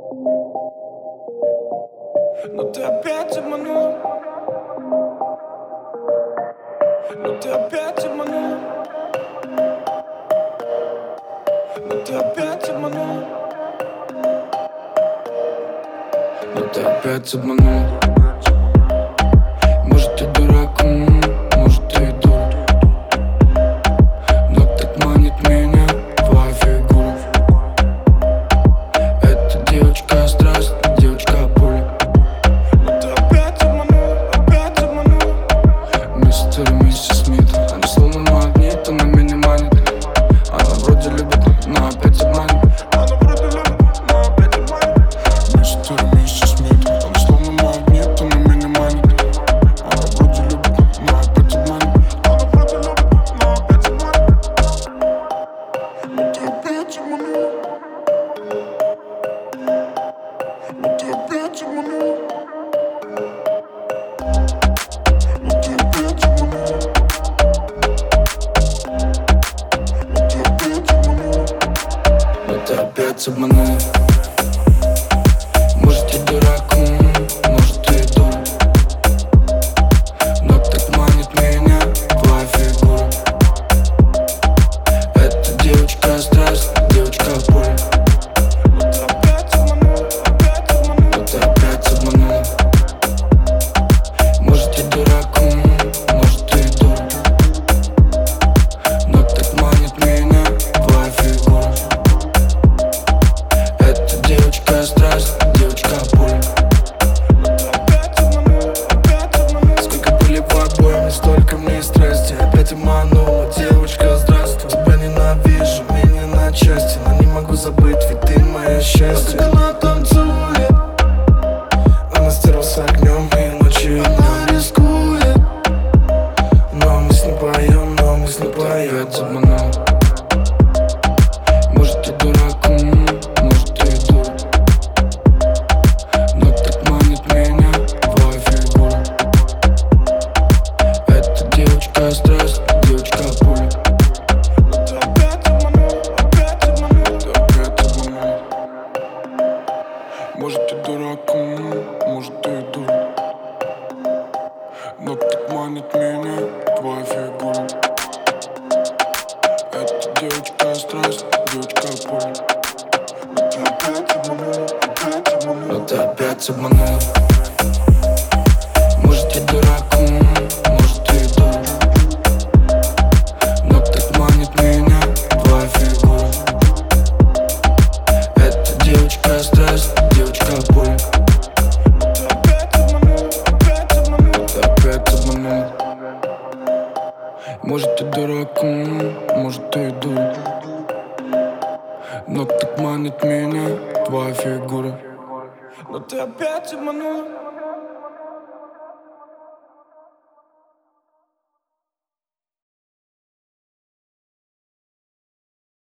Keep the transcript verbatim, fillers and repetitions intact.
Но ты опять обманул. Но ты опять обманул. Но ты опять обманул. Но ты опять обманул. Может, ты дурак, м-м, может, ты и дура. Но так манит меня твоя фигура. Эта девочка страсть, девочка пуля. Но ты опять обманул, опять обманул. Мистер и миссис Смит, они словно магнит, она меня манит. Она вроде любит, но опять обманет. Она вроде любит, но опять обманет. Мистер и миссис Смит, они словно магнит, она меня манит. Она вроде любит, но опять обманет. Она вроде любит, но опять обманет. Но ты опять обманул. Но ты опять обманул. Но ты опять обманул. Но ты опять обманул. Но ты опять обманул. Может, ты дурак, м-м, может, ты и дура. Но так манит меня твоя фигура. Эта девочка страсть, девочка пуля. Но ты опять обманул, опять обманул. Но ты опять обманул. Может, ты дурак, м-м, может, ты и дура. Но так манит меня твоя фигура. Эта девочка страсть, девочка пуля. Но ты опять обманул, опять обманул. Сколько пыли по обоим, столько мне страсти. Опять обманула, девочка, здравствуй. Тебя ненавижу, меня на части, но не могу забыть, ведь ты мое счастье. Она танцует, она стерла с огнем и ночью и днем рискует. Но мы с ней поем, но мы с ней поем. Опять обманул. Может, ты дурак, м-м, может, ты и дура. Но так манит меня твоя фигура. Эта девочка страсть, девочка пуля. Но ты опять обманул, опять обманул. Ты опять обманул. Может, ты дурак, м-м, может, ты и дура. Но так манит меня твоя фигура. Эта девочка страсть, девочка пуля. Но ты опять обманул, опять обманул. Но ты опять обманул. Может, ты дурак, м-м, может, ты и дура. Но так манит меня твоя фигура. Эта девочка страсть, девочка пуля. Но ты опять обманул, опять обманул. Но ты опять обманул. Может, ты дурак, м-м, может, ты и дура. Но так манит меня твоя фигура. Но ты опять обманул.